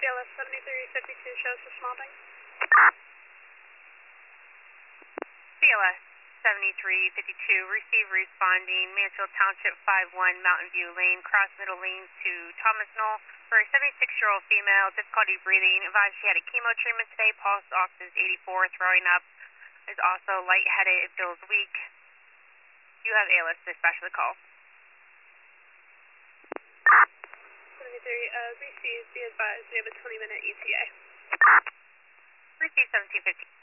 BLS 7352 shows for Smalding. BLS 7352, receive responding Mansfield Township 51 Mountain View Lane, cross middle lane to Thomas Knoll for a 76-year-old female, difficulty breathing, advised she had a chemo treatment today, pulse ox is 84, throwing up, is also lightheaded, it feels weak. You have ALS dispatch for the call. 73, receive, be advised, we have a 20-minute ETA. Receive 1750.